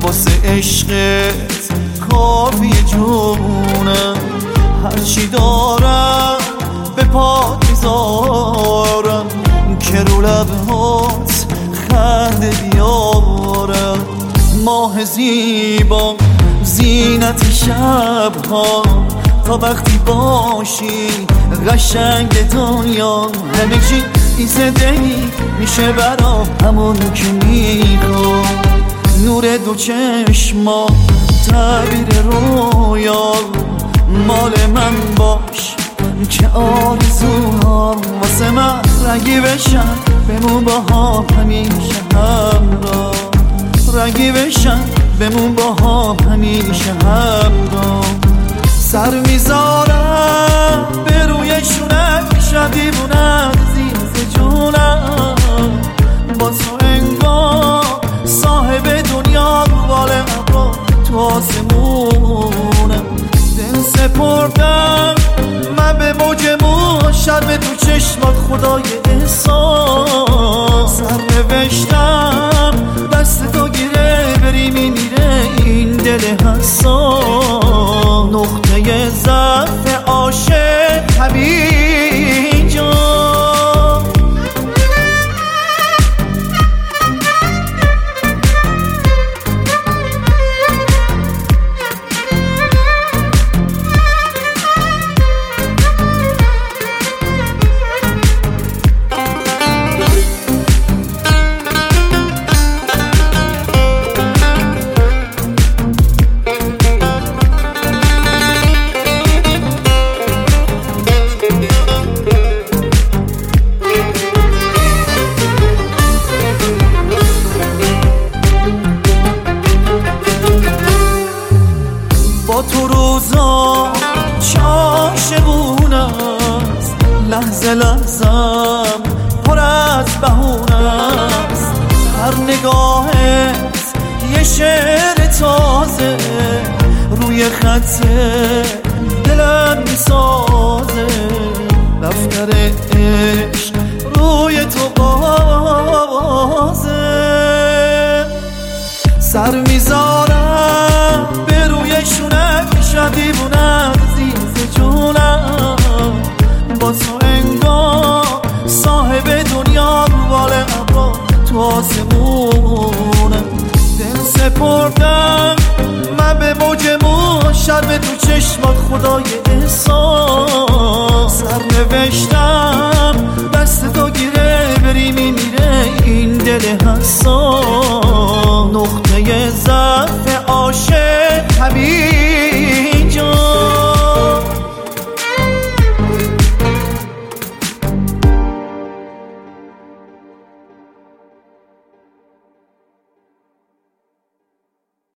واسه عشقت کافی جونم، هرچی دارم به پات میذارم که رو لبهات خنده بیارم. ماه زیبا زینت شبها، تا وقتی باشی قشنگ دنیا همه چی این زندگی میشه برا همون که میخوام. نور دو چشما تعبیر رویا، مال من باش که آرزوها واسه من رنگی بشن، بمون با هم همیشه همراه. رنگی بشن بمون با هم همیشه همراه. سر میذارم به روی شونت، شب دیوونت زیز جونم، با تو انگار صاحب دنیا رو بال ابرا تو آسمونم. دل سپردم من به موج موج، شرم تو چشمات خدای احسان. سر نوشتم دست تو گیره بری میمیره این دل حسان. نقطه ضعف عاشق همینجا. با تو روزا عاشقونه است، لحظه لحظم پر از بهونه است. هر نگاهت یه شعر تازه روی خط دلم میسازه. دفتر عشق روی تو بازه. سر میذارم به روی شونت، شب دیوونت زیز جونم، با تو انگار صاحب دنیا رو بال ابرا تو آسمونم. دل سپردم من به موج موج، شرم تو چشمات خدای احسان. سر نوشتم دست تو گیره بری میمیره این دل حسان. نقطه ضعف